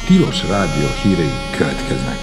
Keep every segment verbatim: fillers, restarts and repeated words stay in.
Tilos Rádió hírei következnek.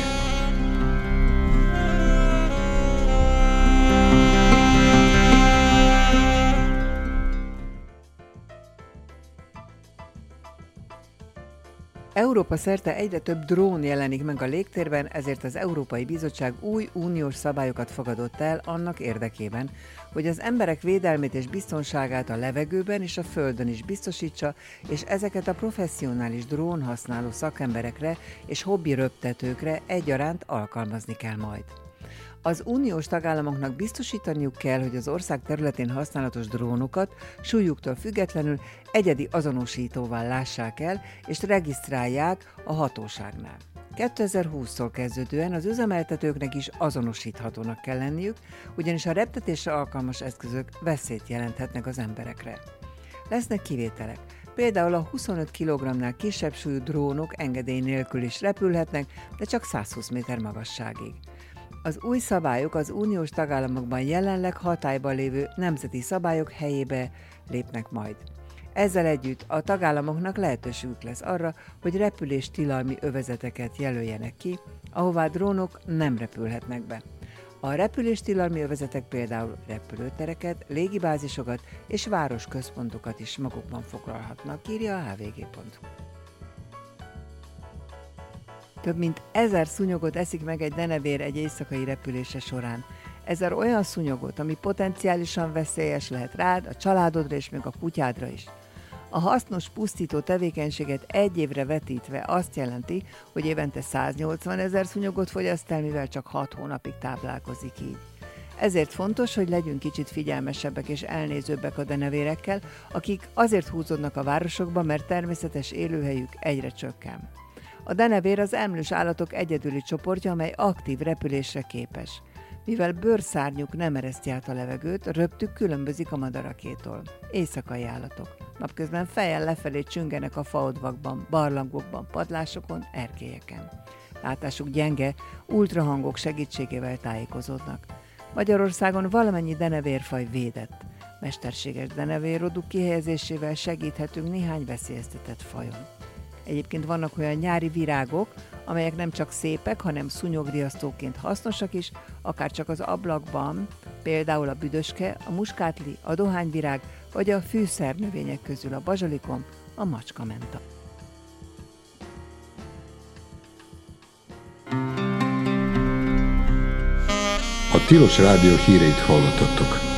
Európa szerte egyre több drón jelenik meg a légtérben, ezért az Európai Bizottság új uniós szabályokat fogadott el annak érdekében, hogy az emberek védelmét és biztonságát a levegőben és a földön is biztosítsa, és ezeket a professzionális drón használó szakemberekre és hobbi röptetőkre egyaránt alkalmazni kell majd. Az uniós tagállamoknak biztosítaniuk kell, hogy az ország területén használatos drónokat súlyuktól függetlenül egyedi azonosítóval lássák el, és regisztrálják a hatóságnál. kétezer-húsztól kezdődően az üzemeltetőknek is azonosíthatónak kell lenniük, ugyanis a reptetésre alkalmas eszközök veszélyt jelenthetnek az emberekre. Lesznek kivételek. Például a huszonöt kilogrammnál kisebb súlyú drónok engedély nélkül is repülhetnek, de csak százhúsz méter magasságig. Az új szabályok az uniós tagállamokban jelenleg hatályban lévő nemzeti szabályok helyébe lépnek majd. Ezzel együtt a tagállamoknak lehetőségük lesz arra, hogy repüléstilalmi övezeteket jelöljenek ki, ahová drónok nem repülhetnek be. A repüléstilalmi övezetek például repülőtereket, légibázisokat és városközpontokat is magukban foglalhatnak, írja a há vé gé pont hú. Több mint ezer szúnyogot eszik meg egy denevér egy éjszakai repülése során. Ezer olyan szúnyogot, ami potenciálisan veszélyes lehet rád, a családodra és még a kutyádra is. A hasznos pusztító tevékenységet egy évre vetítve azt jelenti, hogy évente száznyolcvan ezer szúnyogot fogyaszt el, mivel csak hat hónapig táplálkozik így. Ezért fontos, hogy legyünk kicsit figyelmesebbek és elnézőbbek a denevérekkel, akik azért húzódnak a városokba, mert természetes élőhelyük egyre csökken. A denevér az emlős állatok egyedüli csoportja, amely aktív repülésre képes. Mivel bőrszárnyuk nem ereszti át a levegőt, röptük különbözik a madarakétól. Éjszakai állatok. Napközben fejjel lefelé csüngenek a faodvakban, barlangokban, padlásokon, erkélyeken. Látásuk gyenge, ultrahangok segítségével tájékozódnak. Magyarországon valamennyi denevérfaj védett. Mesterséges denevérroduk kihelyezésével segíthetünk néhány veszélyeztetett fajon. Egyébként vannak olyan nyári virágok, amelyek nem csak szépek, hanem szúnyogriasztóként hasznosak is, akár csak az ablakban, például a büdöske, a muskátli, a dohányvirág, vagy a fűszernövények közül a bazsalikom, a macskamenta. A Tilos Rádió híreit hallottattok.